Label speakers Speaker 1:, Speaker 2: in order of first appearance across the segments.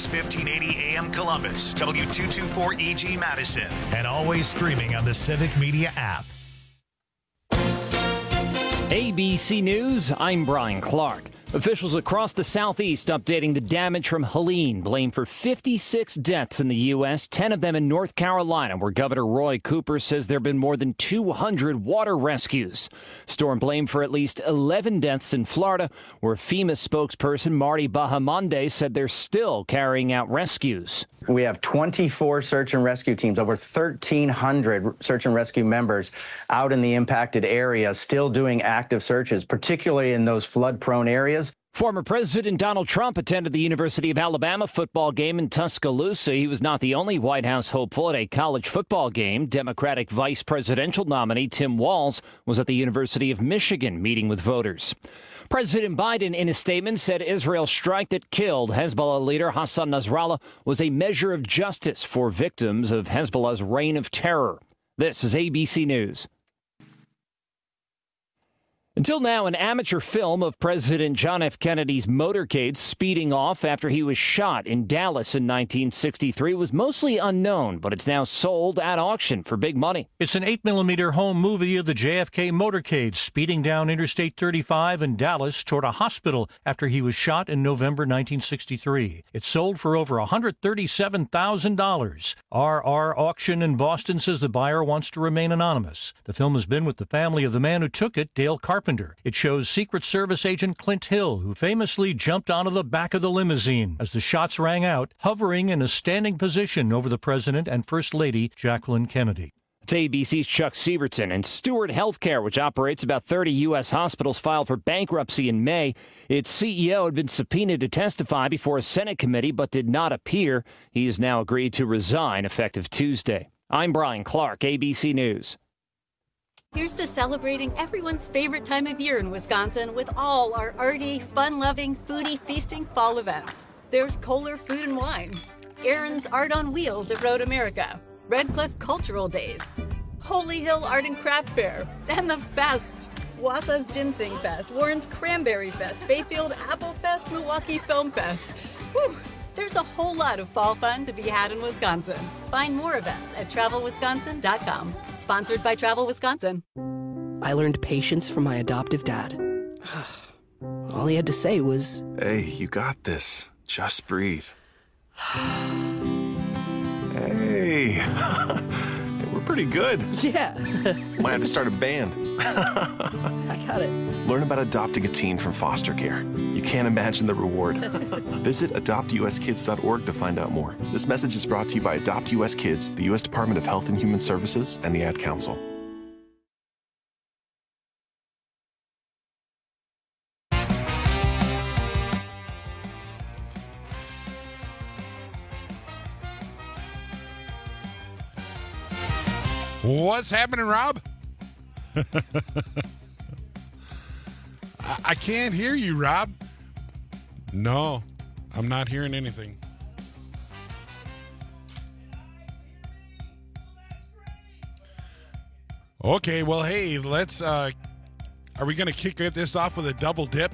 Speaker 1: 1580 AM Columbus, W224EG Madison, and always streaming on the Civic Media app.
Speaker 2: ABC News, I'm Brian Clark. Officials across the Southeast updating the damage from Helene, blamed for 56 deaths in the U.S., 10 of them in North Carolina, where Governor Roy Cooper says there have been more than 200 water rescues. Storm blamed for at least 11 deaths in Florida, where FEMA spokesperson Marty Bahamonde said they're still carrying out rescues.
Speaker 3: We have 24 search and rescue teams, over 1,300 search and rescue members out in the impacted area, still doing active searches, particularly in those flood-prone areas.
Speaker 2: Former President Donald Trump attended the University of Alabama football game in Tuscaloosa. He was not the only White House hopeful at a college football game. Democratic vice presidential nominee Tim Walz was at the University of Michigan meeting with voters. President Biden, in a statement, said Israel's strike that killed Hezbollah leader Hassan Nasrallah was a measure of justice for victims of Hezbollah's reign of terror. This is ABC News. Until now, an amateur film of President John F. Kennedy's motorcade speeding off after he was shot in Dallas in 1963 was mostly unknown, but it's now sold at auction for big money.
Speaker 4: It's an 8mm home movie of the JFK motorcade speeding down Interstate 35 in Dallas toward a hospital after he was shot in November 1963. It sold for over $137,000. RR Auction in Boston says the buyer wants to remain anonymous. The film has been with the family of the man who took it, Dale Carpenter. It shows Secret Service agent Clint Hill, who famously jumped onto the back of the limousine as the shots rang out, hovering in a standing position over the president and First Lady Jacqueline Kennedy.
Speaker 2: It's ABC's Chuck Severson. And Steward Healthcare, which operates about 30 U.S. hospitals, filed for bankruptcy in May. Its CEO had been subpoenaed to testify before a Senate committee but did not appear. He has now agreed to resign effective Tuesday. I'm Brian Clark, ABC News.
Speaker 5: Here's to celebrating everyone's favorite time of year in Wisconsin with all our arty, fun-loving, foodie, feasting fall events. There's Kohler Food and Wine, Aaron's Art on Wheels at Road America, Red Cliff Cultural Days, Holy Hill Art and Craft Fair, and the fests. Wausau's Ginseng Fest, Warren's Cranberry Fest, Bayfield Apple Fest, Milwaukee Film Fest. Whew. There's a whole lot of fall fun to be had in Wisconsin. Find more events at TravelWisconsin.com. Sponsored by Travel Wisconsin.
Speaker 6: I learned patience from my adoptive dad. All he had to say was,
Speaker 7: "Hey, you got this. Just breathe." Hey, we're pretty good.
Speaker 6: Yeah.
Speaker 7: Might have to start a band.
Speaker 6: I got it.
Speaker 7: Learn about adopting a teen from foster care. You can't imagine the reward. Visit adoptuskids.org to find out more. This message is brought to you by Adopt US Kids, the U.S. Department of Health and Human Services, and the Ad Council.
Speaker 8: What's happening, Rob? I can't hear you, Rob. No, I'm not hearing anything. Okay, well, hey, let's, are we going to kick this off with a double dip?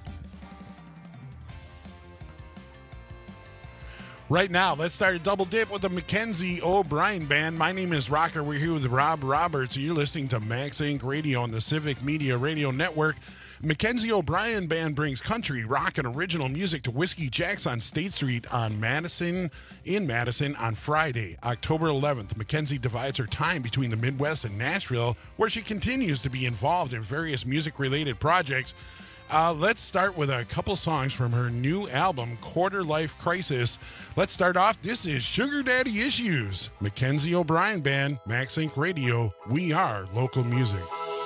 Speaker 8: Right now, let's start a double dip with the Mackenzie O'Brien Band. My name is Rocker. We're here with Rob Roberts. You're listening to Max Inc. Radio on the Civic Media Radio Network. Mackenzie O'Brien Band brings country, rock, and original music to Whiskey Jack's on State Street in Madison on Friday, October 11th. Mackenzie divides her time between the Midwest and Nashville, where she continues to be involved in various music-related projects. Let's start with a couple songs from her new album, Quarter Life Crisis. Let's start off. This is Sugar Daddy Issues. Mackenzie O'Brien Band, Max Inc. Radio. We are local music.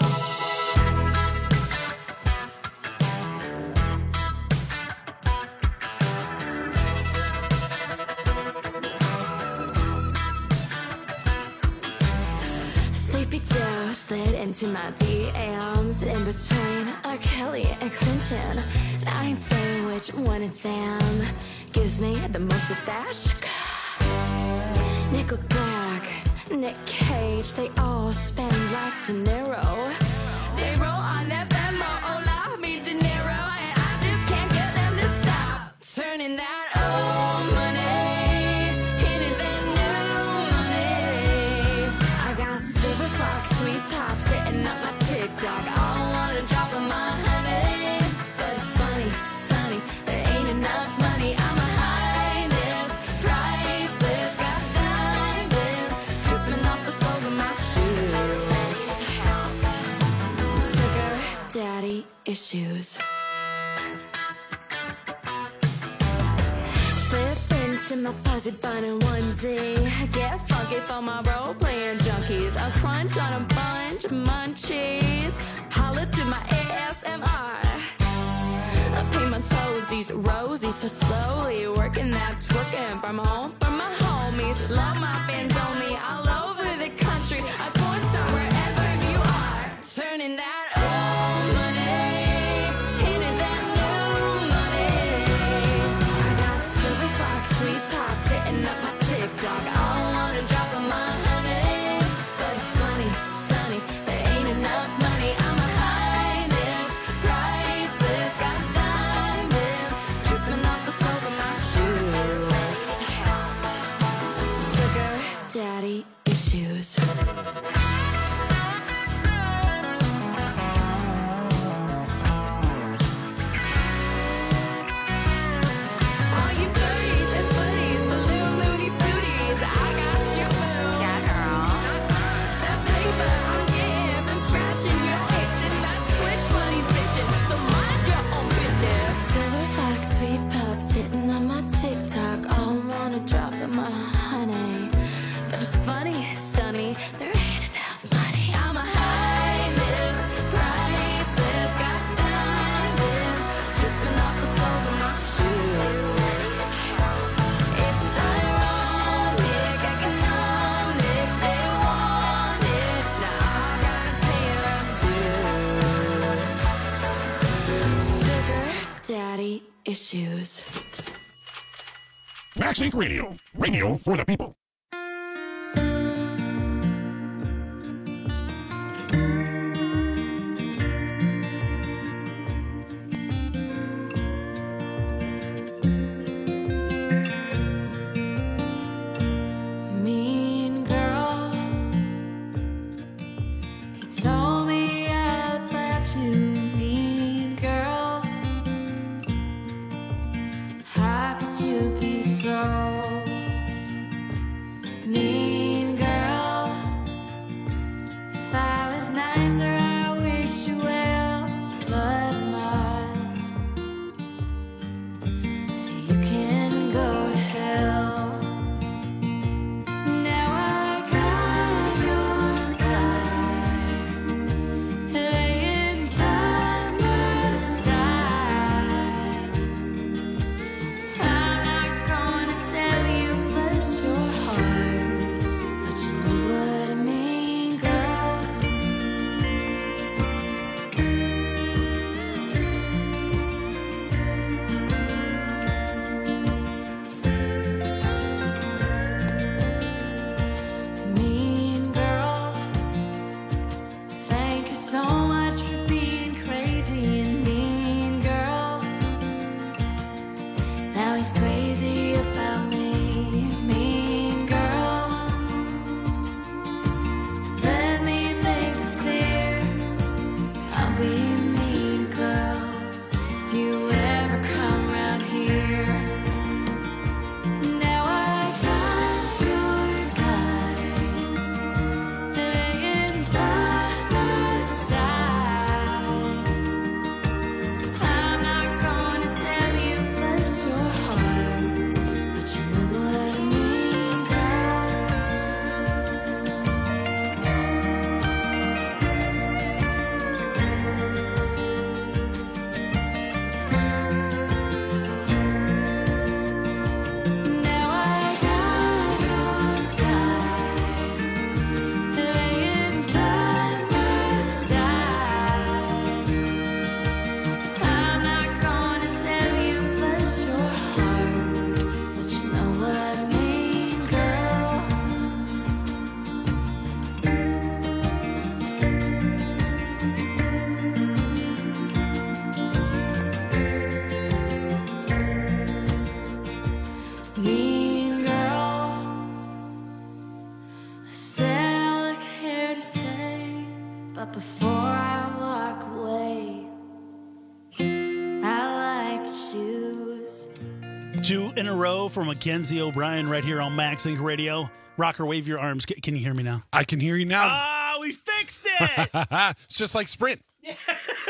Speaker 9: Sleepy Joe slid into my DMs in between R. Kelly and Clinton. And I ain't saying which one of them gives me the most of that. Nickelback, Nick Cage, they all spend like De Niro. They roll on that Venmo, hola, mi dinero, and I just can't get them to stop turning that old money daddy issues. Slip into my fuzzy bunny onesie. Get funky for my role-playing junkies. I'll crunch on a bunch of munchies. Holla to my ASMR. I paint my toesies rosy so slowly. Working that twerking from home for my homies. Love my fans only all over the country. I porn star wherever you are. Turning that old money into that new money. I got silver clocks, sweet pops hitting up my TikTok. I don't wanna drop on my honey, but it's funny, sunny, there ain't enough money. I'm a highness, priceless, got diamonds dripping off the soles of my shoes. Sugar daddy issues. All you furries and footies, balloon loony fruities, I got you, boo. Yeah, girl. That paper I'm getting for scratching your itch, and that Twitch money's bitching, so mind your own business. Silver fox, sweet pups hitting on my TikTok. All wanna drop in my honey, but it's funny, sunny, there ain't enough money. I'm a highness, priceless, got diamonds dripping off the soles of my shoes. It's ironic, economic, they want it. Now I gotta pay their dues. Sugar daddy issues.
Speaker 10: Max Inc. Radio. Radio for the people.
Speaker 9: Mean girl, you told me I'd let you. Mean girl, how could you be so mean, girl? If I was nicer, I wish you well, but I'm not. So you can go to hell. Now I got your guy laying by my side. I'm not gonna tell you bless your heart, but you know what I mean, girl. Mean girl, thank you so much for being crazy and mean, girl. Now he's crazy about me, mean girl. Let me make this clear, I'll be a mean girl if you ever come around here. Now I got your guy laying by my side. I'm not gonna tell you bless your heart, but you know what I mean, girl. Now I got your guy laying by my side. I'm not gonna tell you bless your heart, but you know what I mean, girl. Mean girl, I said all I care to say, but before I walk away, I like your shoes.
Speaker 11: 2 in a row for Mackenzie O'Brien right here on Max Inc. Radio. Rocker, wave your arms. Can you hear me now?
Speaker 8: I can hear you now.
Speaker 11: Ah, we fixed it.
Speaker 8: It's just like Sprint.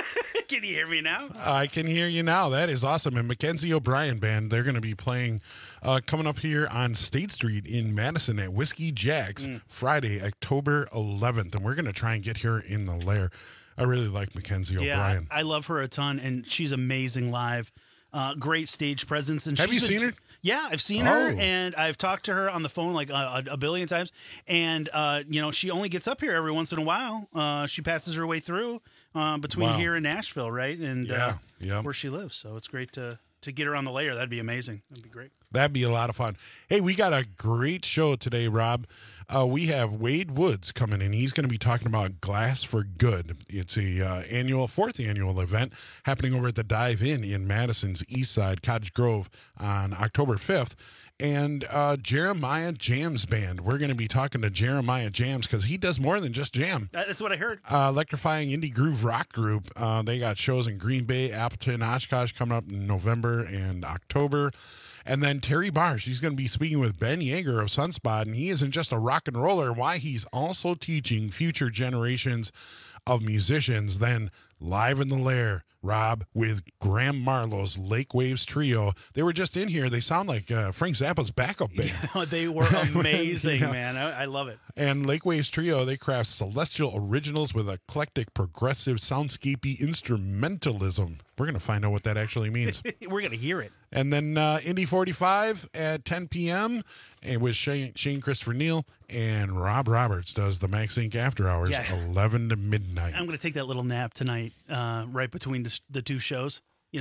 Speaker 11: Can you hear me now?
Speaker 8: I can hear you now. That is awesome. And Mackenzie O'Brien Band, they're going to be playing coming up here on State Street in Madison at Whiskey Jack's Friday, October 11th. And we're going to try and get her in the lair. I really like Mackenzie O'Brien.
Speaker 11: I love her a ton, and she's amazing live. Great stage presence. And
Speaker 8: have you seen her?
Speaker 11: Yeah, I've seen her, and I've talked to her on the phone like a billion times. And, she only gets up here every once in a while. She passes her way through between here and Nashville, right? And where she lives. So it's great to get her on the layer. That'd be amazing. That'd be great.
Speaker 8: That'd be a lot of fun. Hey, we got a great show today, Rob. We have Wade Woods coming in. He's going to be talking about Glass for Good. It's a fourth annual event happening over at the Dive Inn in Madison's East Side, Cottage Grove, on October 5th. And Jeremiah Jams Band. We're going to be talking to Jeremiah Jams because he does more than just jam.
Speaker 11: That's what I heard.
Speaker 8: Electrifying indie groove rock group. They got shows in Green Bay, Appleton, Oshkosh coming up in November and October. And then Terry Barr, she's going to be speaking with Ben Yeager of Sunspot, and he isn't just a rock and roller. Why he's also teaching future generations of musicians. Then live in the lair, Rob, with Graham Marlowe's Lake Waves Trio. They were just in here. They sound like Frank Zappa's backup band.
Speaker 11: Yeah, they were amazing, man. I love it.
Speaker 8: And Lake Waves Trio, they craft celestial originals with eclectic, progressive, soundscapey instrumentalism. We're going to find out what that actually means.
Speaker 11: We're going to hear it.
Speaker 8: And then Indy 45 at 10 p.m. and with Shane Christopher Neal and Rob Roberts does the Max Inc. After Hours, 11 to midnight.
Speaker 11: I'm going to take that little nap tonight, right between the two shows.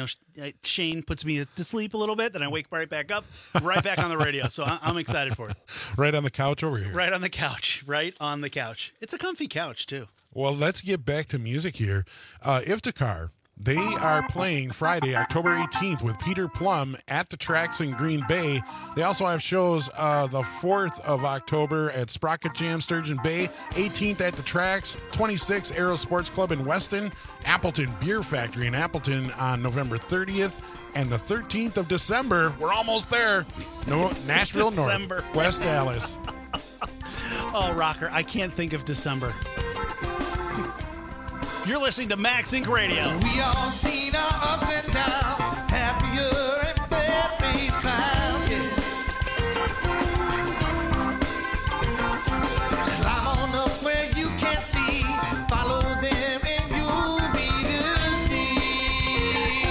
Speaker 11: Shane puts me to sleep a little bit, then I wake right back up, right back on the radio. So I'm excited for it.
Speaker 8: Right on the couch over here.
Speaker 11: Right on the couch. Right on the couch. It's a comfy couch, too.
Speaker 8: Well, let's get back to music here. Iftikhar. They are playing Friday, October 18th with Peter Plum at the Tracks in Green Bay. They also have shows the 4th of October at Sprocket Jam, Sturgeon Bay, 18th at the Tracks, 26th Aero Sports Club in Weston, Appleton Beer Factory in Appleton on November 30th, and the 13th of December, we're almost there, Nashville North, West Dallas.
Speaker 11: Oh, Rocker, I can't think of December. You're listening to Max Inc. Radio.
Speaker 12: We all seen our ups and downs, happier and bad days clouds, Climb on up where you can't see, follow them and you'll be deceived.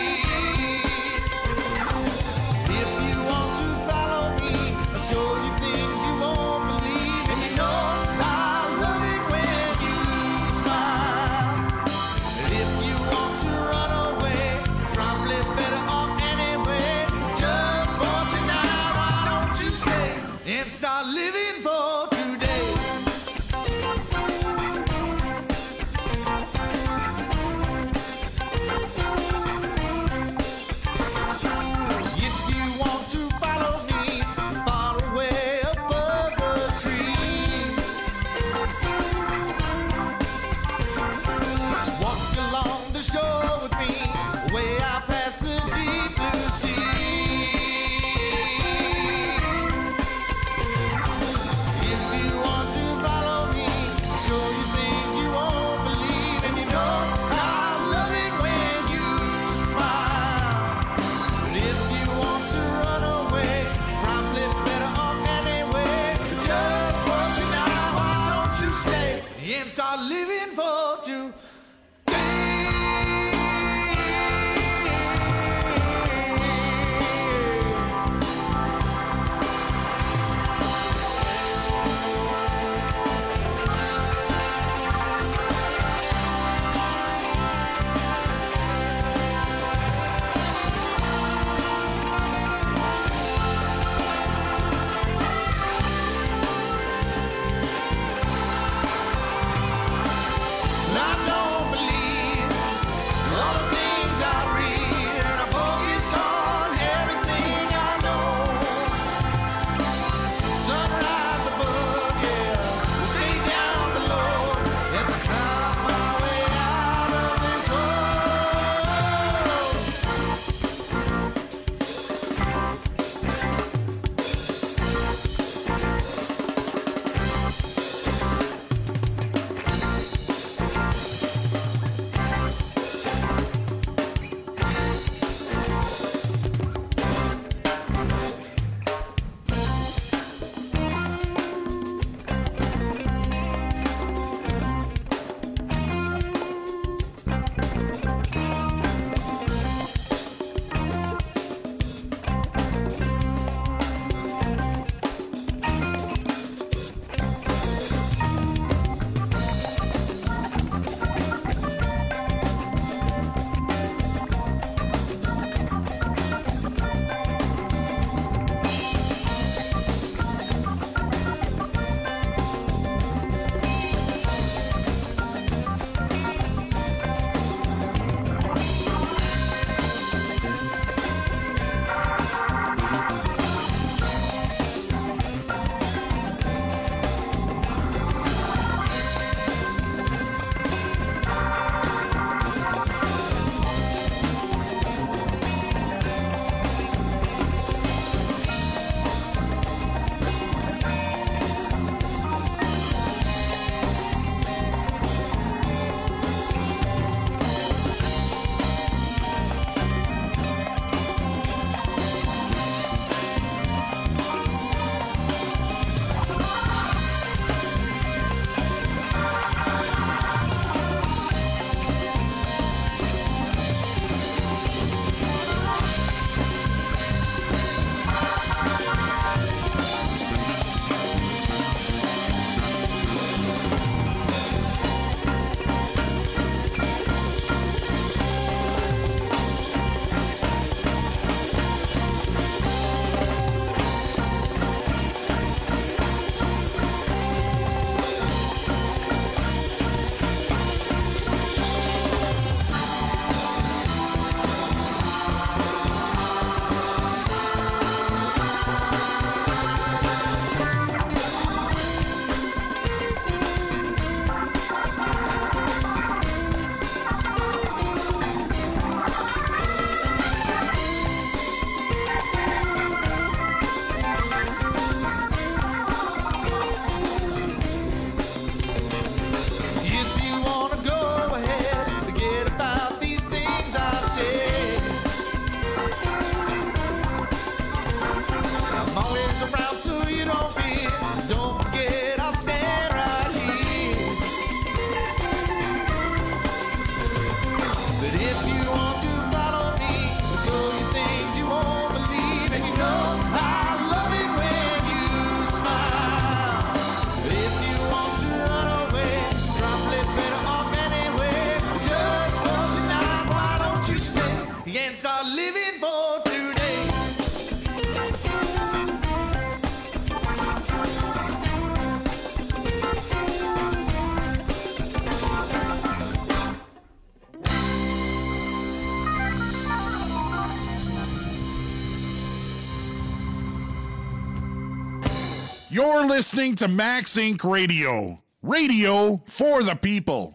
Speaker 12: If you want to follow me, I'll show you things you won't believe, and you know I love it when you smile. If you want to run away, probably better off anyway. Just for tonight, why don't you stay and start living for today? If you want to follow me, far away above the trees, walk along the shore with me, way out past the deep blue sea. If you want to follow me, show you things you won't believe, and you know I love it when you smile. But if you want to run away, probably better off anyway. Just for tonight, why don't you stay and start living for today? you don't fear. Don't forget, I'll stand right here. But if you want to follow me, I'll show you things you won't believe. And you know I love it when you smile. But if you want to run away, probably better off anyway. Just for tonight, why don't you stay and start living for today?
Speaker 10: You're listening to Max Inc. Radio. Radio for the people.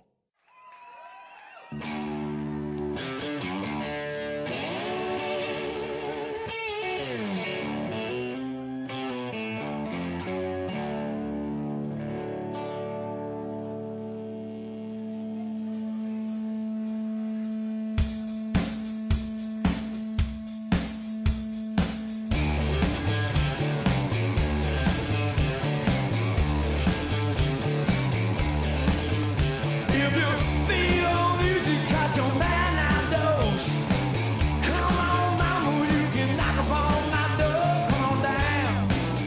Speaker 12: If you feel music, 'cause your man I know. Come on, mama, you can knock upon my door. Come on down.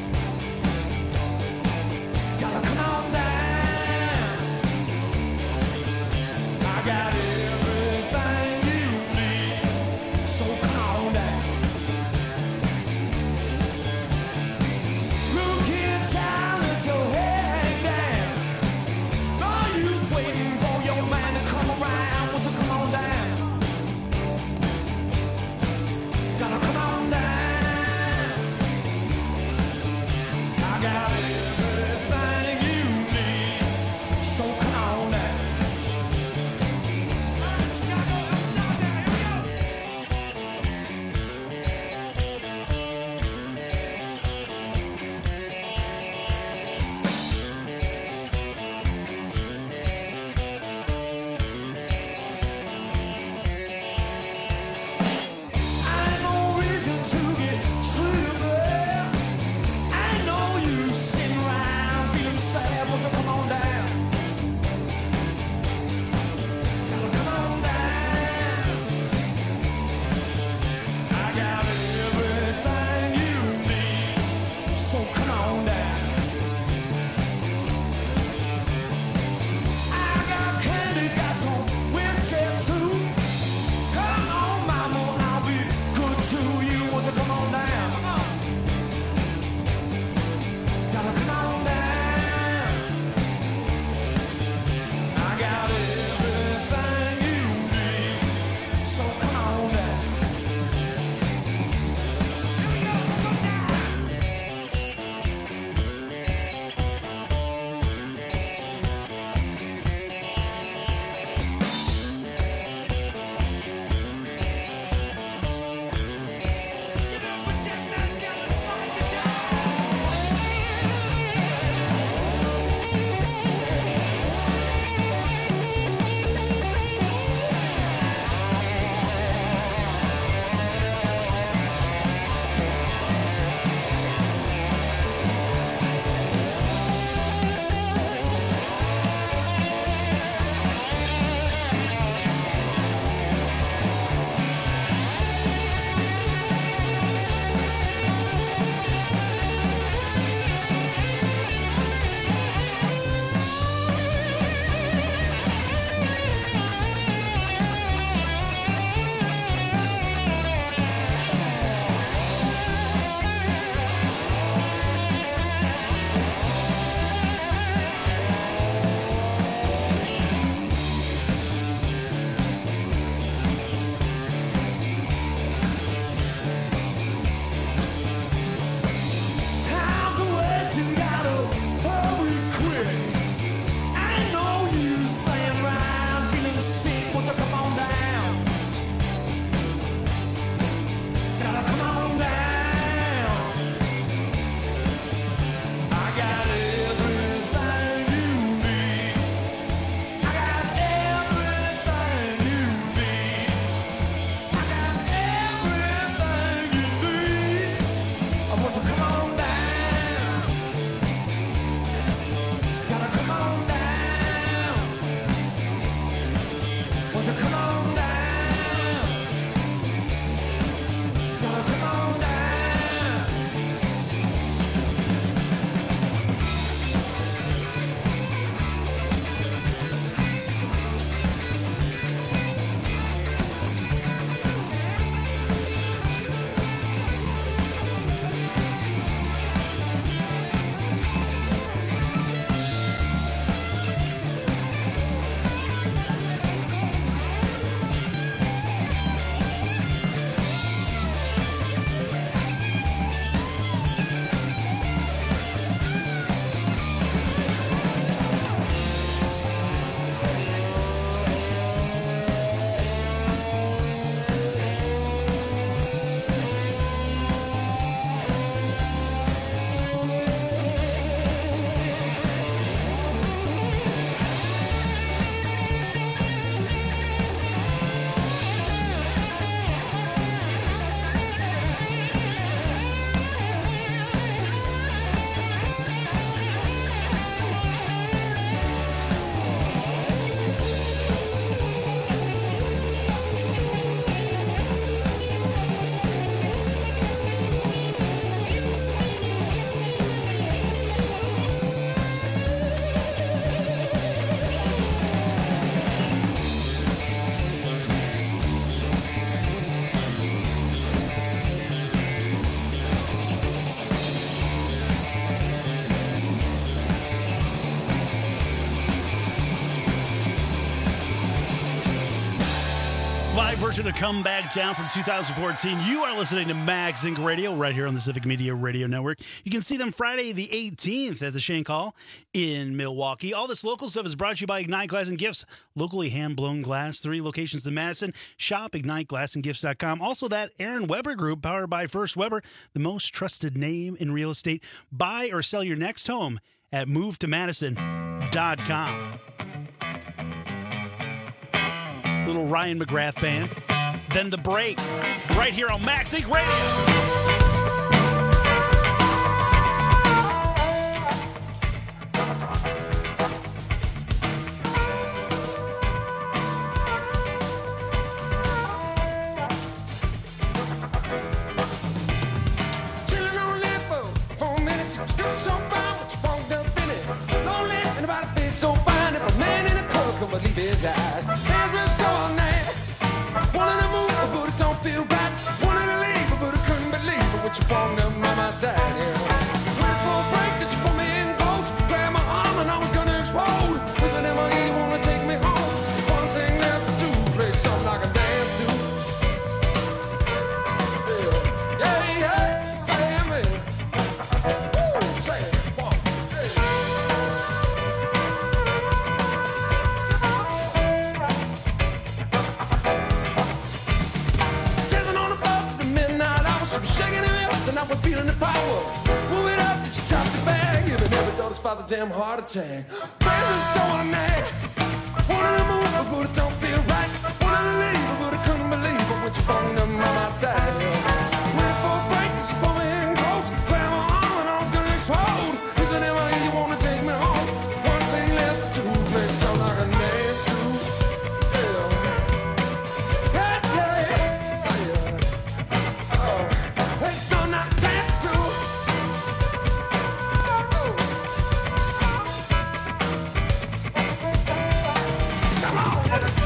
Speaker 12: Gotta come on down. I got everything you need, so come on down. Look in town, let your head hang down. No use waiting for your man to come around. Won't you come on down? Gotta come on down. I got everything you need, so come on down. Ain't no reason to get sleepy. Ain't no use sitting around feeling sad. Won't you come on down? Gotta come on down. I got everything you need, so come on down. I got candy, got some whiskey too. Come on, mama, I'll be good to you. Won't you come on down? Gotta come on down. I got everything you need, so come on down.
Speaker 11: version of Come Back Down from 2014. You are listening to Max Inc. Radio right here on the Civic Media Radio Network. You can see them Friday the 18th at the Shank Hall in Milwaukee. All this local stuff is brought to you by Ignite Glass and Gifts, locally hand-blown glass, 3 locations in Madison. Shop IgniteGlassandGifts.com. Also that Aaron Weber Group, powered by First Weber, the most trusted name in real estate. Buy or sell your next home at MoveToMadison.com. Little Ryan McGrath band. Then The Break, right here on Max Inc. Radio.
Speaker 13: Leave his eyes. Hands were so nice. Wanted to move, but it don't feel right. Wanted to leave, but I couldn't believe it. What you walked up by my side, yeah. Waiting for a break that you put me in close. Grabbed my arm and I was gonna explode. Whispering in my ear, you wanna take me home. One thing left to do, play something I can dance to. Yeah, yeah, say me. Woo, say it. And I was feeling the power. Move it up, just drop the bag. Giving every daughter's father damn heart attack. Baby, so on that. Wanted to move, but it don't feel right. Wanted to leave, but I couldn't believe it. When you brought them by my side. Waiting for a break, just pull me in close. Grab my arm and I was gonna explode. Isn't it my you wanna take me home? One thing left to do, play something like a dance to. Yeah, yeah, say it. Oh. Hey, son, I dance to. Come on.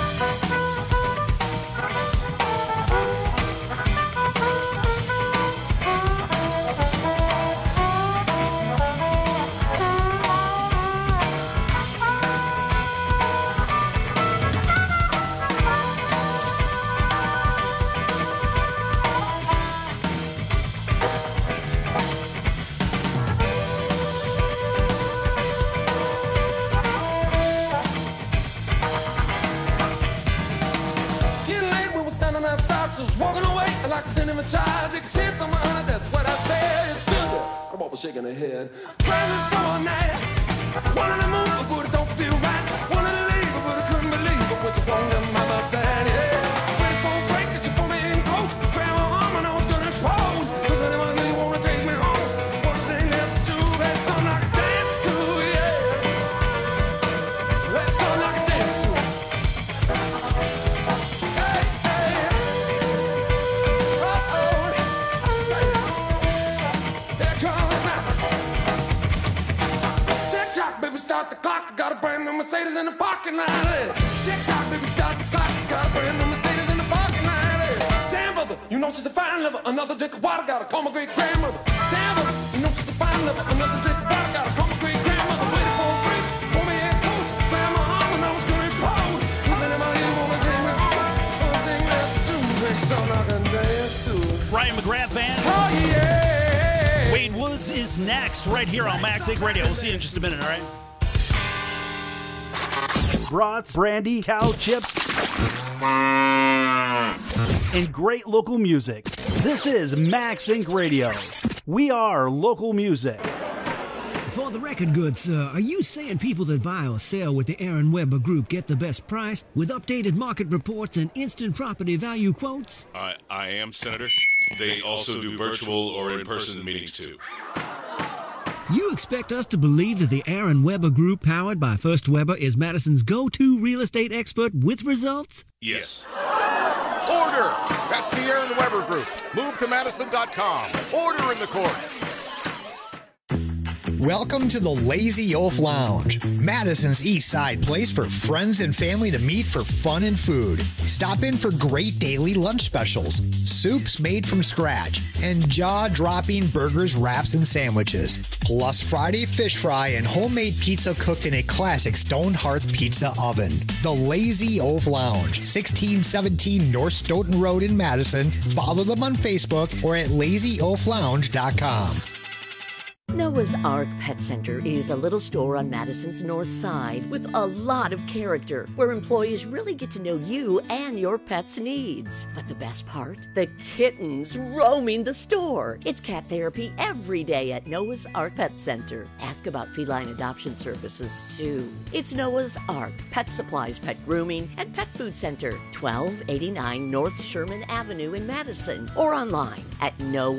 Speaker 13: I was walking away like I didn't even try. Take a chance on my honor, that's what I said. It's good. I'm always shaking her head. Crazy summer night. Wanted to move, but it don't feel right. Wanted to leave, but I couldn't believe it. What you want them by my side, yeah. Waiting for a break, that you put me in close. Grab my arm and I was gonna explode. But then I hear you wanna take me home. One thing left to do, that's something I can dance to, yeah. That's something I can dance to. Start the clock, got a brand new Mercedes in the parking lot. Tick-tock, baby, start the clock, got a brand new Mercedes in the parking lot. Damn, brother, you know she's a fine lover. Another drink of water, gotta call my great grandmother. Damn, brother, you know she's a fine lover. Another drink of water, gotta call my great grandmother. Waiting for a break, pull me in close, grab my arm and I was gonna explode. Nothing in my ear wanna take me home. One thing left to do, make something I can dance to.
Speaker 11: Ryan McGrath Band.
Speaker 13: Oh yeah.
Speaker 11: Wade Woods is next, right here on Max Inc. Radio. We'll see you in just a minute, all right? Brats, brandy, cow chips, and great local music. This is Max Inc. Radio. We are local music.
Speaker 14: For the record goods, sir, are you saying people that buy or sell with the Aaron Weber Group get the best price with updated market reports and instant property value quotes?
Speaker 15: I am, Senator. They also do virtual or in-person meetings, too.
Speaker 14: You expect us to believe that the Aaron Weber Group, powered by First Weber, is Madison's go-to real estate expert with results?
Speaker 15: Yes.
Speaker 16: Order! That's the Aaron Weber Group. MoveToMadison.com. Order in the court.
Speaker 17: Welcome to the Lazy Wolf Lounge, Madison's East Side place for friends and family to meet for fun and food. Stop in for great daily lunch specials, soups made from scratch, and jaw-dropping burgers, wraps, and sandwiches. Plus Friday fish fry and homemade pizza cooked in a classic stone hearth pizza oven. The Lazy Oaf Lounge, 1617 North Stoughton Road in Madison. Follow them on Facebook or at lazyoaflounge.com.
Speaker 18: Noah's Ark Pet Center is a little store on Madison's north side with a lot of character, where employees really get to know you and your pet's needs. But the best part? The kittens roaming the store. It's cat therapy every day at Noah's Ark Pet Center. Ask about feline adoption services, too. It's Noah's Ark Pet Supplies, Pet Grooming, and Pet Food Center, 1289 North Sherman Avenue in Madison, or online at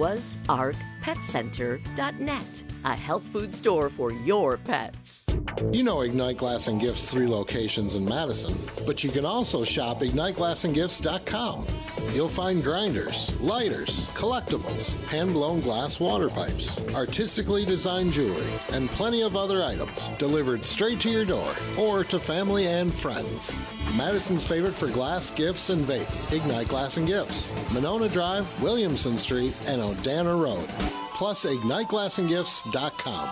Speaker 18: noahsarkpetcenter.net. A health food store for your pets.
Speaker 19: You know Ignite Glass and Gifts' 3 locations in Madison, but you can also shop IgniteGlassandGifts.com. You'll find grinders, lighters, collectibles, hand-blown glass water pipes, artistically designed jewelry, and plenty of other items delivered straight to your door or to family and friends. Madison's favorite for glass, gifts, and vape, Ignite Glass and Gifts, Monona Drive, Williamson Street, and Odana Road. Plus, IgniteGlassandGifts.com.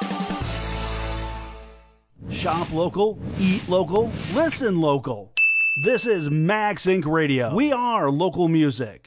Speaker 20: Shop local, eat local, listen local. This is Max Inc. Radio. We are local music.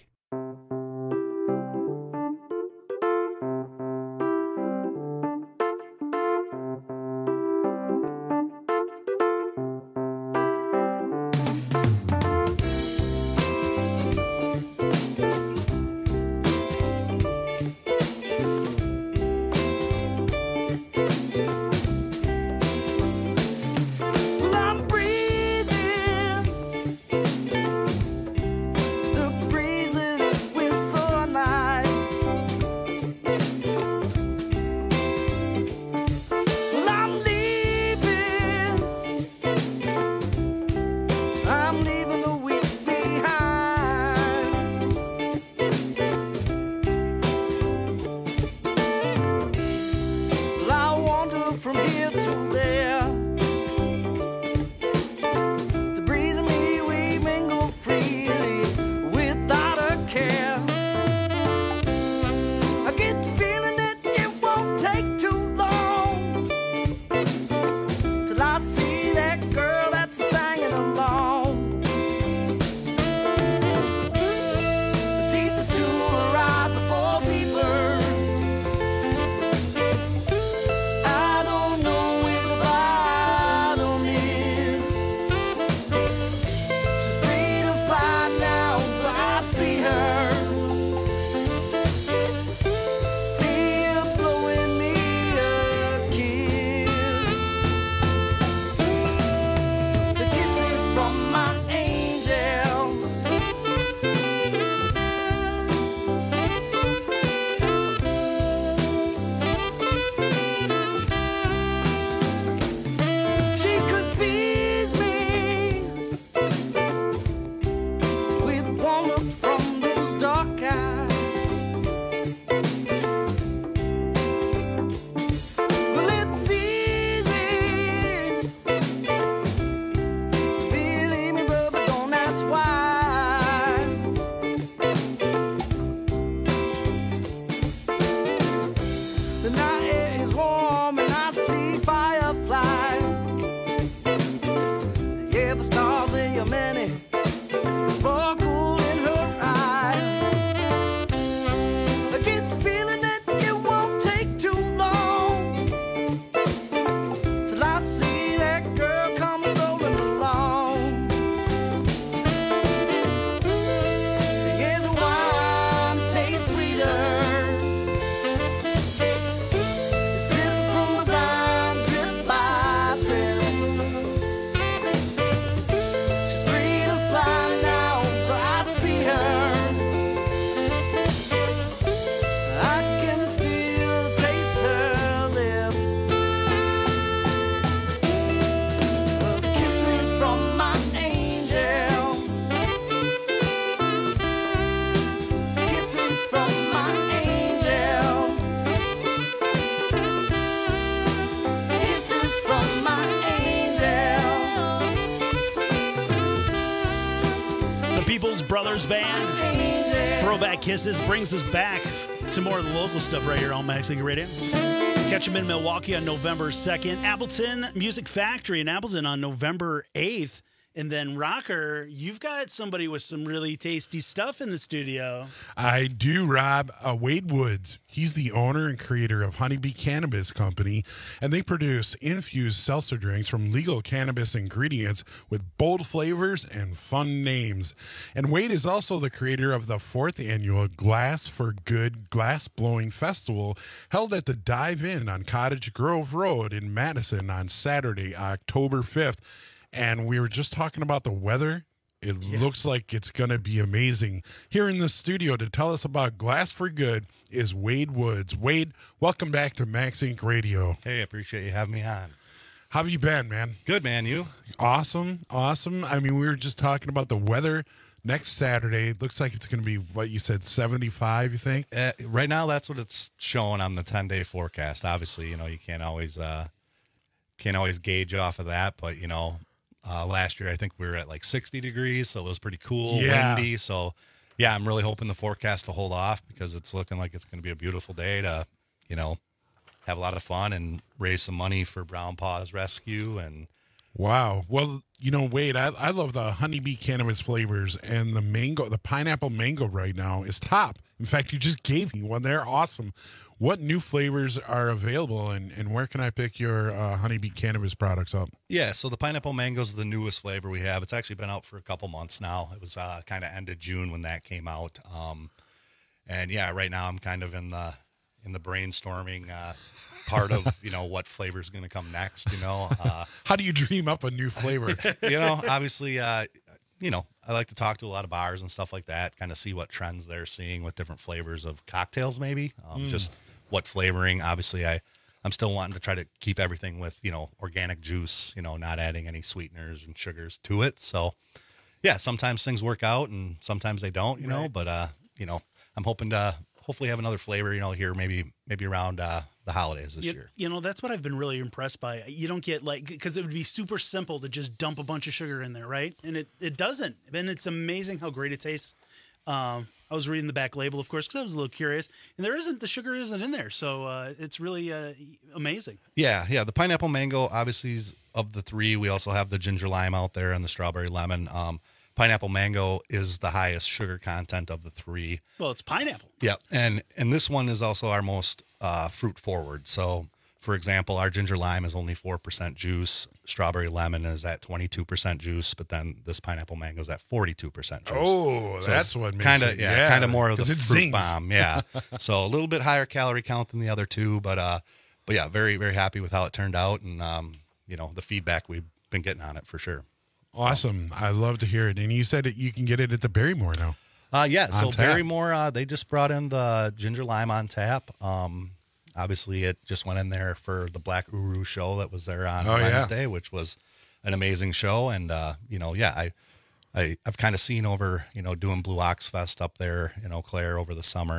Speaker 11: Throwback Kisses brings us back to more of the local stuff right here on Maxing Radio. Catch them in Milwaukee on November 2nd. Appleton Music Factory in Appleton on November 8th. And then, Rocker, you've got somebody with some really tasty stuff in the studio.
Speaker 8: I do, Rob. Wade Woods. He's the owner and creator of Honeybee Cannabis Company, and they produce infused seltzer drinks from legal cannabis ingredients with bold flavors and fun names. And Wade is also the creator of the 4th annual Glass for Good Glass Blowing Festival, held at the Dive Inn on Cottage Grove Road in Madison on Saturday, October 5th. And we were just talking about the weather. It looks like it's going to be amazing. Here in the studio to tell us about Glass for Good is Wade Woods. Wade, welcome back to Max Inc. Radio.
Speaker 21: Hey, I appreciate you having me on.
Speaker 8: How have you been, man?
Speaker 21: Good, man. You?
Speaker 8: Awesome. I mean, we were just talking about the weather next Saturday. It looks like it's going to be, what you said, 75, you think?
Speaker 21: Right now, that's what it's showing on the 10-day forecast. Obviously, you can't always gauge off of that, but, last year, I think we were at like 60 degrees, so it was pretty cool, windy. So, yeah, I'm really hoping the forecast to hold off because it's looking like it's going to be a beautiful day to, have a lot of fun and raise some money for Brown Paws Rescue. And
Speaker 8: wow. Well, Wade, I love the honeybee cannabis flavors, and the pineapple mango right now is top. In fact, you just gave me one. They're awesome. What new flavors are available, and where can I pick your honeybee cannabis products up?
Speaker 21: Yeah, so the pineapple mango is the newest flavor we have. It's actually been out for a couple months now. It was kind of end of June when that came out. And yeah, right now I'm kind of in the brainstorming part of what flavor is going to come next.
Speaker 8: How do you dream up a new flavor?
Speaker 21: Obviously, I like to talk to a lot of bars and stuff like that, kind of see what trends they're seeing with different flavors of cocktails, maybe. Just what flavoring. Obviously, I'm still wanting to try to keep everything with, organic juice, not adding any sweeteners and sugars to it. So, yeah, sometimes things work out and sometimes they don't, but, I'm hoping to hopefully have another flavor, here maybe around the holidays this year.
Speaker 11: That's what I've been really impressed by. You don't get because it would be super simple to just dump a bunch of sugar in there, right? And it doesn't. And it's amazing how great it tastes. I was reading the back label, of course, because I was a little curious, and the sugar isn't in there, so it's really amazing.
Speaker 21: Yeah. The pineapple mango, obviously, is of the three. We also have the ginger lime out there and the strawberry lemon. Pineapple mango is the highest sugar content of the three.
Speaker 11: Well, it's pineapple.
Speaker 21: Yeah, and this one is also our most fruit forward. So, for example, our ginger lime is only 4% juice. Strawberry lemon is at 22% juice, but then this pineapple mango is at 42% juice.
Speaker 8: Oh, so that's what makes
Speaker 21: kind of more of the fruit
Speaker 8: zings.
Speaker 21: bomb. Yeah, so a little bit higher calorie count than the other two, but yeah, very very happy with how it turned out, and the feedback we've been getting on it for sure.
Speaker 8: Awesome. I love to hear it. And you said that you can get it at the Barrymore now.
Speaker 21: Yeah, so Barrymore, they just brought in the ginger lime on tap. Obviously, it just went in there for the Black Uru show that was there on Wednesday, which was an amazing show. And, I've kind of seen over, doing Blue Ox Fest up there in Eau Claire over the summer,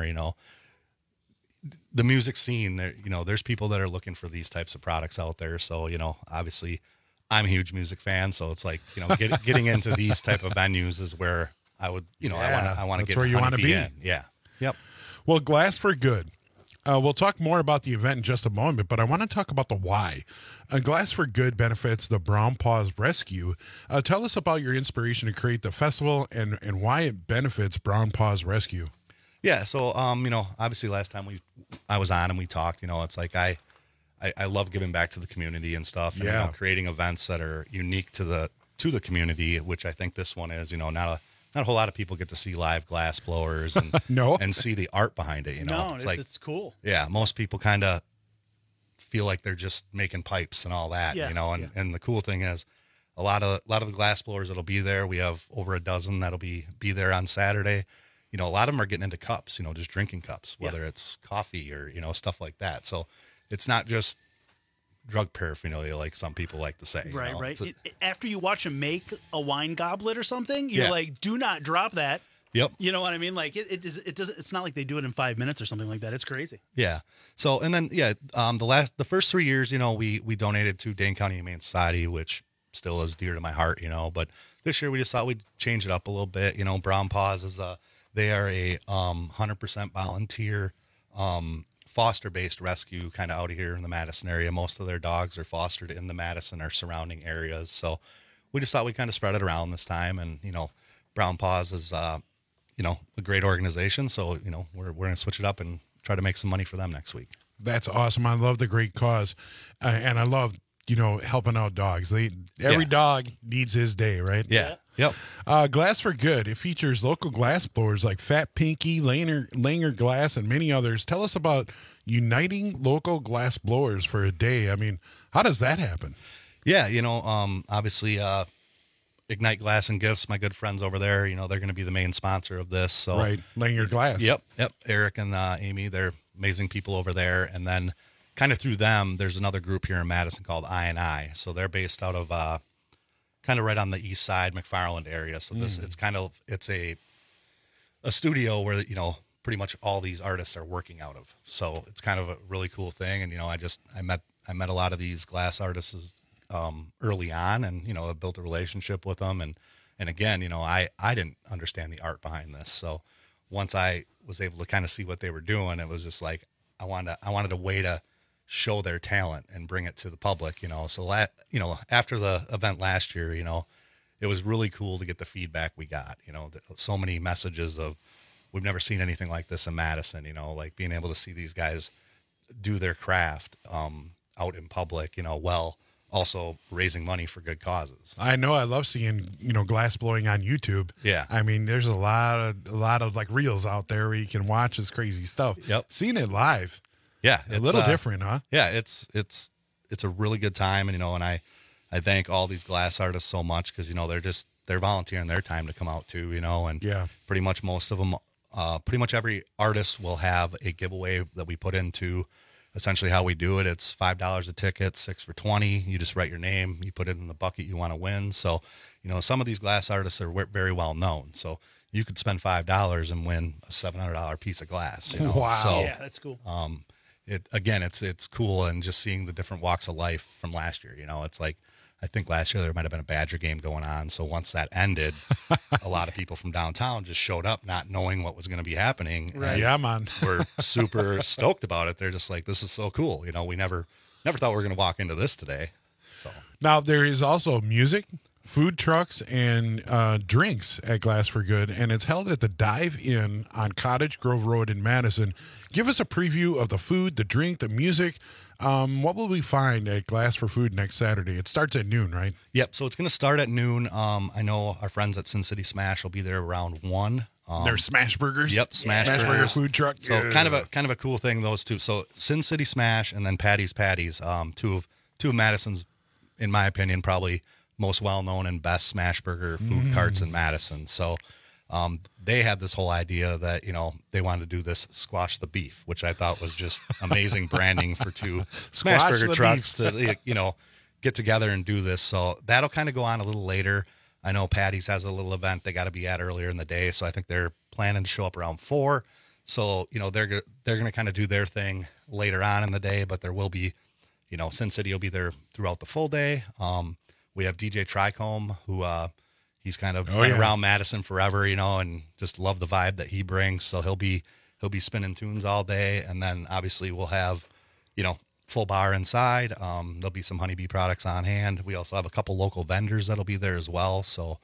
Speaker 21: the music scene there, there's people that are looking for these types of products out there. So, obviously I'm a huge music fan. So it's like, getting into these type of venues is where I would, I want to get
Speaker 8: where you want to be
Speaker 21: in. Yeah. Yep.
Speaker 8: Well, Glass for Good. We'll talk more about the event in just a moment, but I want to talk about the why. Glass for Good benefits the Brown Paws Rescue. Tell us about your inspiration to create the festival and why it benefits Brown Paws Rescue.
Speaker 21: Yeah, so obviously last time I was on and we talked, it's like I love giving back to the community and stuff, and creating events that are unique to the community, which I think this one is. Not a whole lot of people get to see live glass blowers and and see the art behind it.
Speaker 11: No, it's cool.
Speaker 21: Yeah, most people kind of feel like they're just making pipes and all that. And the cool thing is, a lot of the glass blowers that'll be there. We have over a dozen that'll be there on Saturday. A lot of them are getting into cups. Just drinking cups, whether it's coffee or stuff like that. So it's not just drug paraphernalia like some people like to say.
Speaker 11: Right. After you watch them make a wine goblet or something, you're like, do not drop that.
Speaker 21: Yep.
Speaker 11: You know what I mean? Like it doesn't. It's not like they do it in 5 minutes or something like that. It's crazy.
Speaker 21: Yeah. So and then the first 3 years, we donated to Dane County Humane Society, which still is dear to my heart. But this year we just thought we'd change it up a little bit. Brown Paws is They are a 100% volunteer, foster-based rescue kind of out here in the Madison area. Most of their dogs are fostered in the Madison or surrounding areas. So we just thought we'd kind of spread it around this time. And, Brown Paws is, a great organization. So, we're going to switch it up and try to make some money for them next week.
Speaker 8: That's awesome. I love the great cause. And I love, helping out dogs. Every dog needs his day, right?
Speaker 21: Yeah. Yep.
Speaker 8: Glass for Good. It features local glass blowers like Fat Pinky, Langer Glass, and many others. Tell us about uniting local glass blowers for a day. I mean, how does that happen?
Speaker 21: Yeah, obviously Ignite Glass and Gifts, my good friends over there, they're going to be the main sponsor of this. So
Speaker 8: right, Langer Glass.
Speaker 21: Yep. Eric and Amy, they're amazing people over there. And then kind of through them, there's another group here in Madison called I&I. So they're based out of kind of right on the east side, McFarland area. So it's a studio where, pretty much all these artists are working out of. So it's kind of a really cool thing. And, I met a lot of these glass artists early on, and, I built a relationship with them. And again, I didn't understand the art behind this. So once I was able to kind of see what they were doing, it was just like, I wanted a way to show their talent and bring it to the public, So, after the event last year, it was really cool to get the feedback we got, so many messages of, we've never seen anything like this in Madison, like being able to see these guys do their craft out in public, while also raising money for good causes.
Speaker 8: I know. I love seeing, glass blowing on YouTube.
Speaker 21: Yeah.
Speaker 8: I mean, there's a lot of like reels out there where you can watch this crazy stuff.
Speaker 21: Yep.
Speaker 8: Seeing it live.
Speaker 21: Yeah.
Speaker 8: A little different, huh?
Speaker 21: Yeah. It's a really good time. And, and I thank all these glass artists so much because, they're volunteering their time to come out too, and pretty much most of them, pretty much every artist will have a giveaway that we put into. Essentially how we do it, it's $5 a ticket, 6 for $20. You just write your name, you put it in the bucket you want to win. So, some of these glass artists are very well known. So you could spend $5 and win a $700 piece of glass.
Speaker 8: Wow.
Speaker 21: So,
Speaker 11: yeah, that's cool.
Speaker 21: It's cool, and just seeing the different walks of life from last year. It's like, I think last year there might have been a Badger game going on. So once that ended, a lot of people from downtown just showed up not knowing what was going to be happening.
Speaker 8: Right. Yeah, man.
Speaker 21: We're super stoked about it. They're just like, this is so cool. We never thought we were going to walk into this today. So
Speaker 8: now there is also music, food trucks, and drinks at Glass for Good, and it's held at the Dive Inn on Cottage Grove Road in Madison. Give us a preview of the food, the drink, the music. What will we find at Glass for Food next Saturday? It starts at noon, right?
Speaker 21: Yep. So it's going to start at noon. I know our friends at Sin City Smash will be there around 1.
Speaker 8: They're Smash Burgers.
Speaker 21: Yep, Smash
Speaker 8: Burger food truck.
Speaker 21: So kind of a cool thing, those two. So Sin City Smash and then Patty's Patties, two of Madison's, in my opinion, probably most well known and best smash burger food carts in Madison. So they had this whole idea that, they wanted to do this squash the beef, which I thought was just amazing branding for two smash burger trucks to, get together and do this. So that'll kind of go on a little later. I know Patty's has a little event they got to be at earlier in the day. So I think they're planning to show up around 4. So, they're going to kind of do their thing later on in the day, but there will be, Sin City will be there throughout the full day. We have DJ Tricombe, who, he's kind of been around Madison forever, and just love the vibe that he brings. So he'll be spinning tunes all day. And then obviously we'll have, full bar inside. There'll be some Honeybee products on hand. We also have a couple local vendors that'll be there as well. So,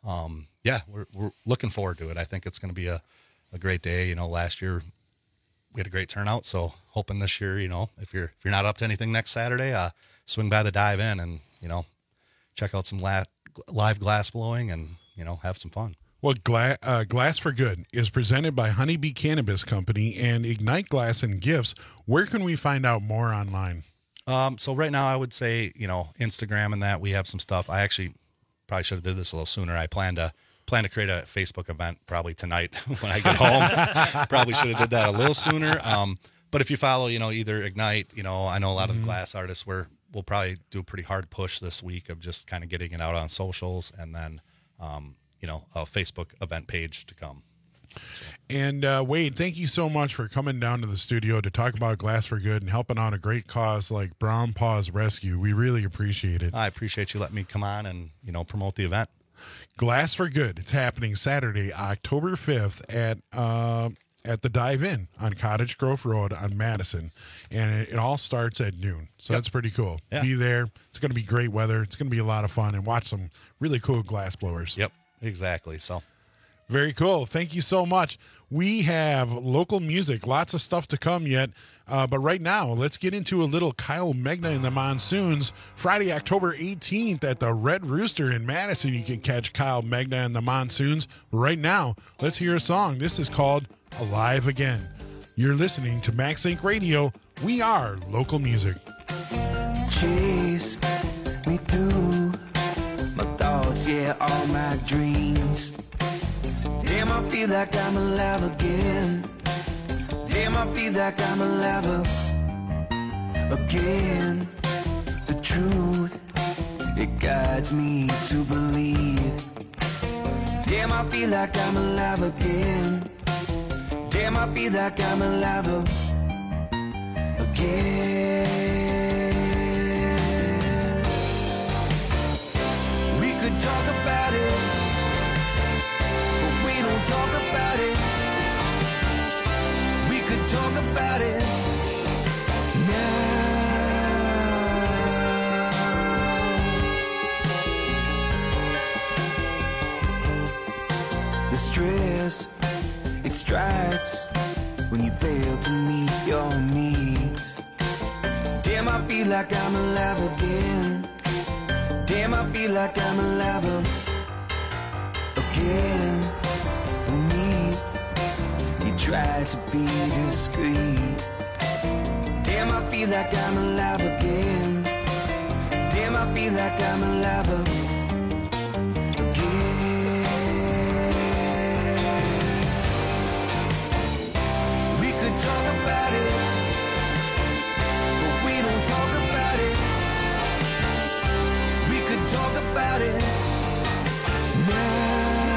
Speaker 21: we're looking forward to it. I think it's going to be a great day. Last year we had a great turnout. So hoping this year, if you're not up to anything next Saturday, swing by the Dive In and, check out some live glass blowing and, have some fun.
Speaker 8: Well, Glass for Good is presented by Honeybee Cannabis Company and Ignite Glass and Gifts. Where can we find out more online?
Speaker 21: So right now I would say, Instagram and that we have some stuff. I actually probably should have did this a little sooner. I plan to create a Facebook event probably tonight when I get home. Probably should have did that a little sooner. But if you follow, either Ignite, I know a lot of the glass artists we'll probably do a pretty hard push this week of just kind of getting it out on socials and then, a Facebook event page to come. So.
Speaker 8: And Wade, thank you so much for coming down to the studio to talk about Glass for Good and helping out a great cause like Brown Paws Rescue. We really appreciate it.
Speaker 21: I appreciate you letting me come on and, promote the event.
Speaker 8: Glass for Good. It's happening Saturday, October 5th at the Dive In on Cottage Grove Road on Madison. And it all starts at noon. So that's pretty cool.
Speaker 21: Yeah.
Speaker 8: Be there. It's going to be great weather. It's going to be a lot of fun, and watch some really cool glass blowers.
Speaker 21: Yep, exactly. So
Speaker 8: very cool. Thank you so much. We have local music, lots of stuff to come yet. But right now, let's get into a little Kyle Megna and the Monsoons. Friday, October 18th at the Red Rooster in Madison, you can catch Kyle Megna and the Monsoons. Right now, let's hear a song. This is called Alive Again. You're listening to Max Inc. Radio. We are local music.
Speaker 1: Chase me through my thoughts, yeah, all my dreams. Damn, I feel like I'm alive again. Damn, I feel like I'm alive again. The truth, it guides me to believe. Damn, I feel like I'm alive again. Damn, I feel like I'm alive again. We could talk about it, but we don't talk about it. We could talk about it now. The stress, it strikes when you fail to meet your needs. Damn, I feel like I'm alive again. Damn, I feel like I'm alive again. With me, you try to be discreet. Damn, I feel like I'm alive again. Damn, I feel like I'm alive again. We could talk about it, but we don't talk about it. We could talk about it now.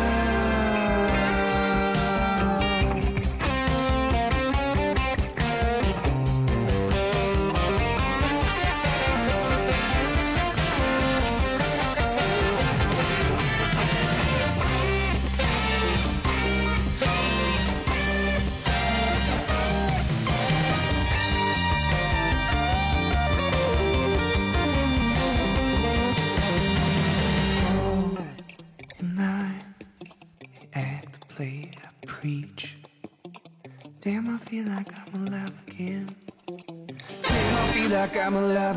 Speaker 1: Preach. Damn, I feel like I'm alive again. Damn, I feel like I'm alive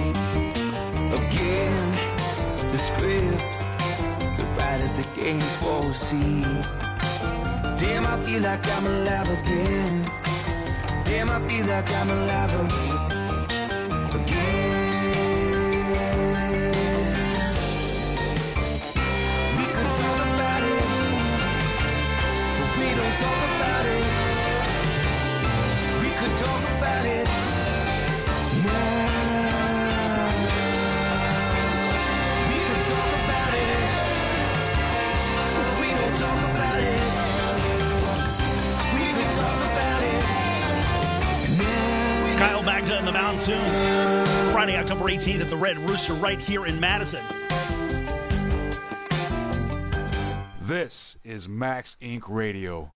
Speaker 1: again. The script, the writers that can't foresee. Damn, I feel like I'm alive again. Damn, I feel like I'm alive again. We could talk about it, we don't talk about it. We could talk about it now. We could talk about it, but we don't talk about it. We could talk about it now.
Speaker 11: Kyle Magda and the Monsoons. Friday, October 18th at the Red Rooster right here in Madison.
Speaker 22: This is Max Inc. Radio.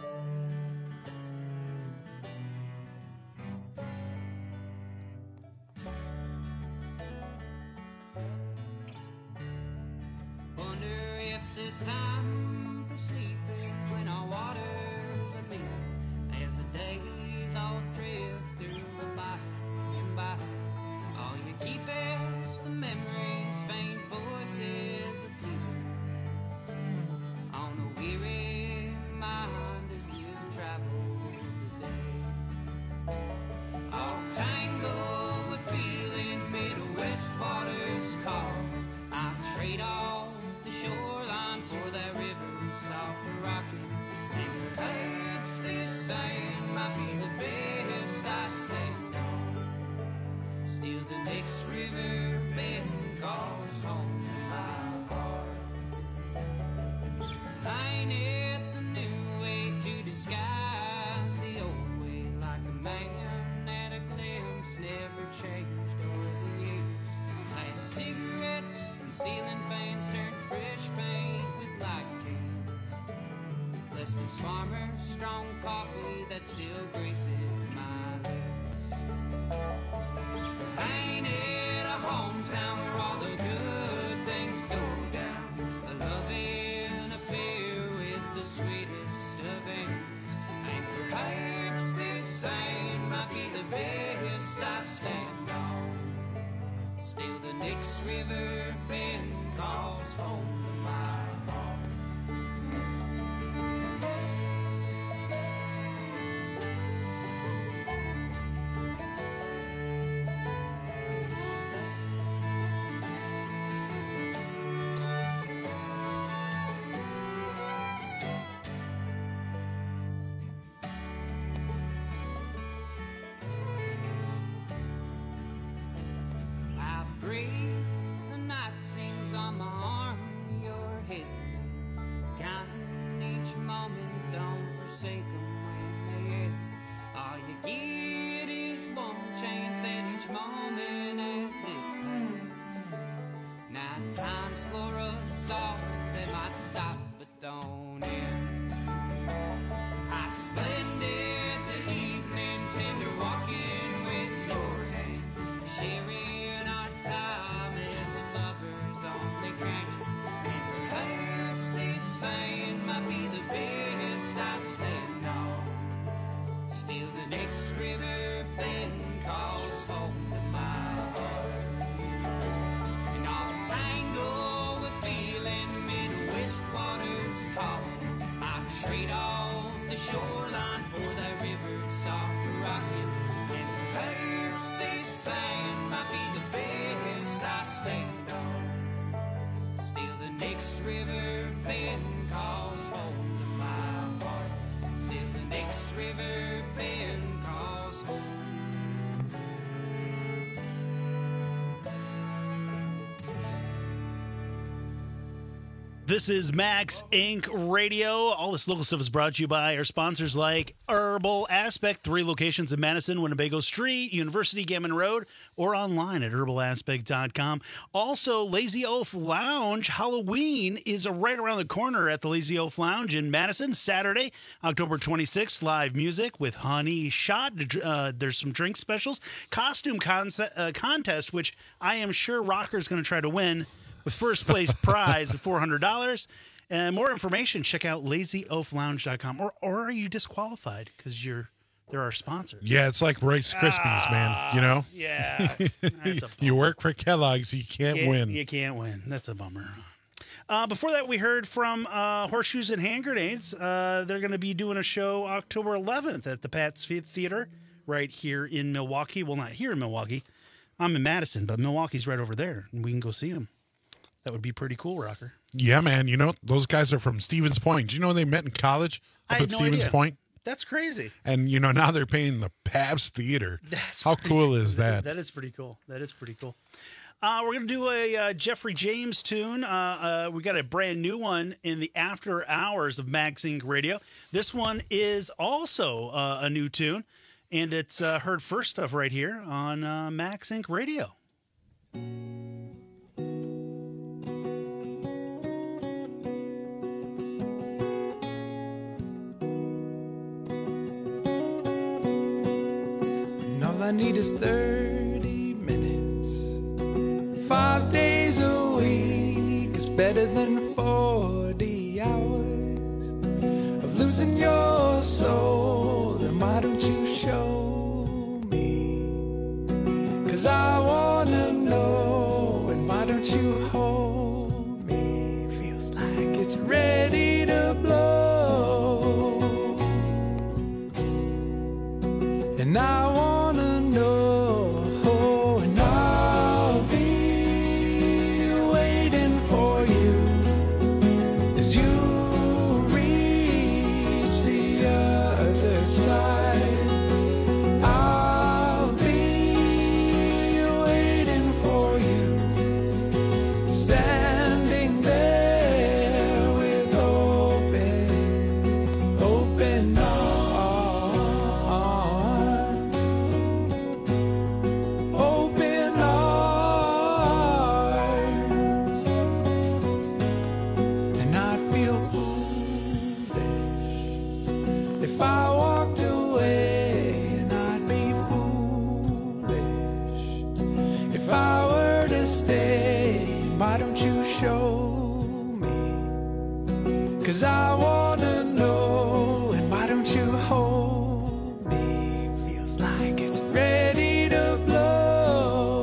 Speaker 1: Wonder if this time for sleeping when our waters are beat as the days all drift through by and by. All you keep is the memories, faint voices of pleasing on a weary mind as you travel the day. All tangled with feeling, Midwest waters call. I trade off the shoreline for that river soft and rocking. And perhaps this sand might be the best I stand on. Still the next river bend calls home to my heart. I ain't it the new way to disguise the old way, like a man at a glimpse, never changed over the years. Last cigarettes and ceiling fans turned fresh paint. that still graces my lips. Ain't it a hometown where all the good things go down? A loving affair with the sweetest of aims. And perhaps this same might be the best I stand on. Still the Nix River bend calls home to my heart. I breathe, the night seems on my arm, your head moves, counting each moment, don't forsake 'em when they end. All you get is one chance at each moment as it passes. Night times for us all, they might stop but don't end. How splendid the evening, tender walking with your hand, sharing our time as a lover's only can. And perhaps this saying might be the best I stand on. Still the next river bend calls home to my heart. And I'll tangle with feeling Midwest waters calling. I'll trade off the shoreline for that river's soft rocking. And perhaps this sand might be the best I stand on. Still the next river bend calls home to my heart. Still the next river bend calls home.
Speaker 11: This is Max Inc. Radio. All this local stuff is brought to you by our sponsors like Herbal Aspect, 3 locations in Madison, Winnebago Street, University, Gammon Road, or online at herbalaspect.com. Also, Lazy Oaf Lounge. Halloween is right around the corner at the Lazy Oaf Lounge in Madison. Saturday, October 26th, live music with Honey Shot. There's some drink specials. Costume contest, which I am sure Rocker's going to try to win, with first place prize of $400. And more information, check out lazyoaflounge.com. Or are you disqualified because they're our sponsors?
Speaker 8: Yeah, it's like Rice Krispies, man. You know?
Speaker 11: Yeah.
Speaker 8: You work for Kellogg's, you can't win.
Speaker 11: You can't win. That's a bummer. Before that, we heard from Horseshoes and Hand Grenades. They're going to be doing a show October 11th at the Pat's Theater right here in Milwaukee. Well, not here in Milwaukee. I'm in Madison, but Milwaukee's right over there, and we can go see them. That would be pretty cool, Rocker.
Speaker 8: Yeah, man. You know, those guys are from Stevens Point. Do you know they met in college up at Stevens Point?
Speaker 11: That's crazy.
Speaker 8: And, you know, now they're paying the Pabst Theater. How cool is that?
Speaker 11: That is pretty cool. We're going to do a Jeffrey James tune. We got a brand new one in the after hours of Max Inc. Radio. This one is also a new tune, and it's heard first stuff right here on Max Inc. Radio.
Speaker 3: All I need is 30 minutes. 5 days a week is better than 40 hours of losing your soul. Then why don't you show me? 'Cause I wanna know. And why don't you hold me? Feels like it's ready to blow. And I wanna know, and I'll be waiting for you as you reach the other side. I'll be waiting for you, standing there with open arms. stay? Why don't you show me? 'Cause I wanna know. And why don't you hold me? Feels like it's ready to blow.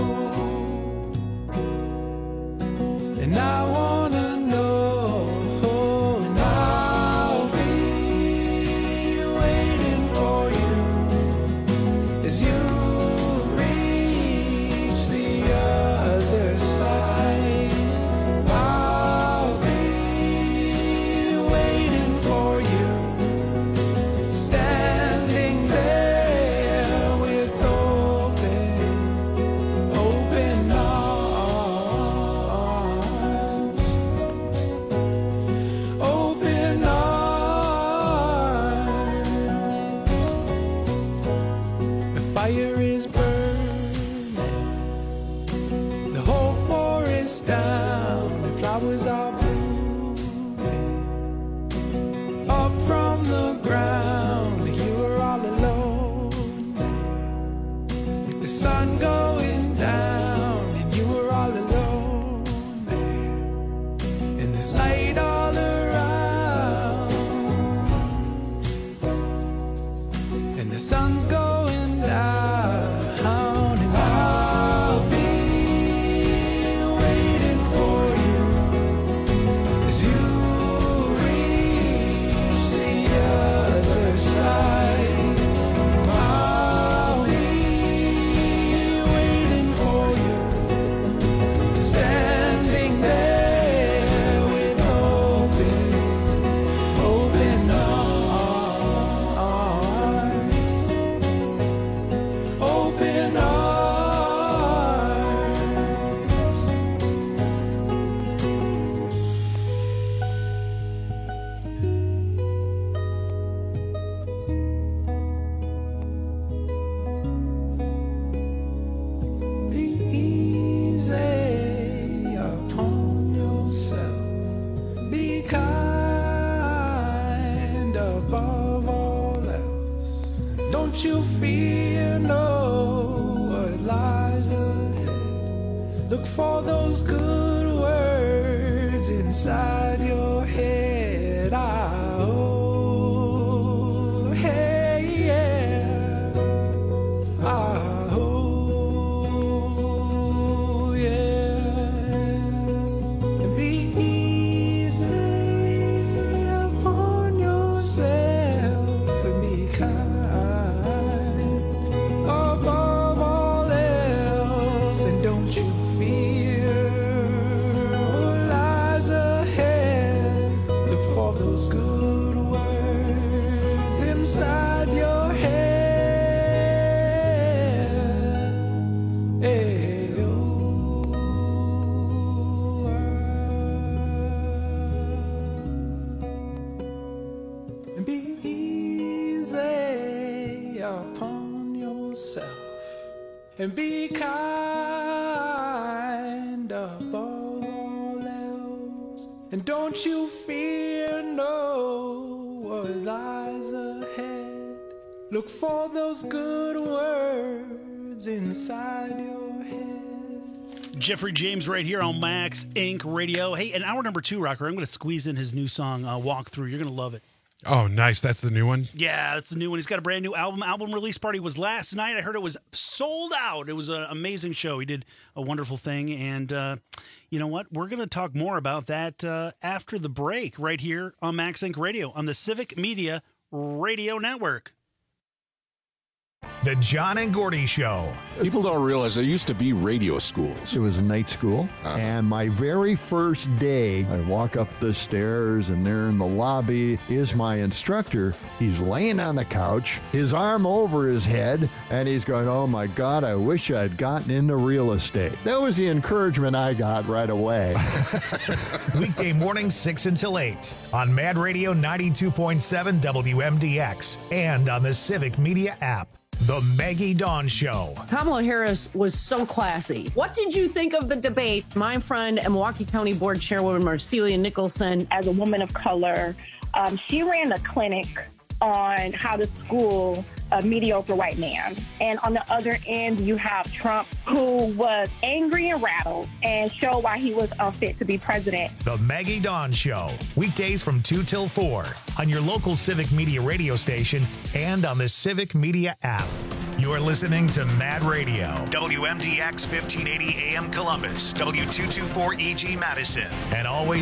Speaker 3: And I wanna know. And I'll be waiting for you as you reach the other side. I'll be waiting for you, standing there with open arms, open arms. The fire is burning, the whole forest down, and flowers are blooming up from the ground. You were all alone with the sun going down, and you were all alone there. And there's light all around, and the sun's going down, and I'll be waiting for you as you reach the other side. I'll be waiting for you, standing there with open arms, open arms. Be easy upon yourself. Be kind above all else. Don't you fear no what lies ahead. Look for those good words inside your head. Oh, hey, yeah. Oh, yeah. And be easy upon yourself and be kind above all else. And don't you fear what lies ahead. Look for those good words inside your head. Hey, and be easy upon yourself and be kind above all else. And don't you fear no what lies ahead. Look for those good words inside your head.
Speaker 11: Jeffrey James right here on Max Inc. Radio. Hey, in hour number 2, Rocker, I'm going to squeeze in his new song, Walk Through. You're going to love it.
Speaker 8: Oh, nice. That's the new one?
Speaker 11: Yeah, that's the new one. He's got a brand new album. Album release party was last night. I heard it was sold out. It was an amazing show. He did a wonderful thing. And you know what? We're going to talk more about that after the break right here on Max Inc. Radio on the Civic Media Radio Network.
Speaker 2: The John and Gordy Show.
Speaker 4: People don't realize there used to be radio schools.
Speaker 23: It was a night school, and my very first day, I walk up the stairs, and there in the lobby is my instructor. He's laying on the couch, his arm over his head, and he's going, "Oh my God, I wish I'd gotten into real estate." That was the encouragement I got right away.
Speaker 2: Weekday mornings 6 until 8 on Mad Radio 92.7 WMDX and on the Civic Media app. The Maggie Dawn Show.
Speaker 24: Kamala Harris was so classy. What did you think of the debate? My friend and Milwaukee County Board Chairwoman Marcelia Nicholson.
Speaker 25: As a woman of color, she ran a clinic
Speaker 5: on how to school a mediocre white man. And on the other end, you have Trump, who was angry and rattled and showed why he was unfit to be president.
Speaker 2: The Maggie Dawn Show, weekdays from 2 till 4 on your local Civic Media radio station and on the Civic Media app. You're listening to Mad Radio, WMDX 1580 AM Columbus, W224EG Madison, and always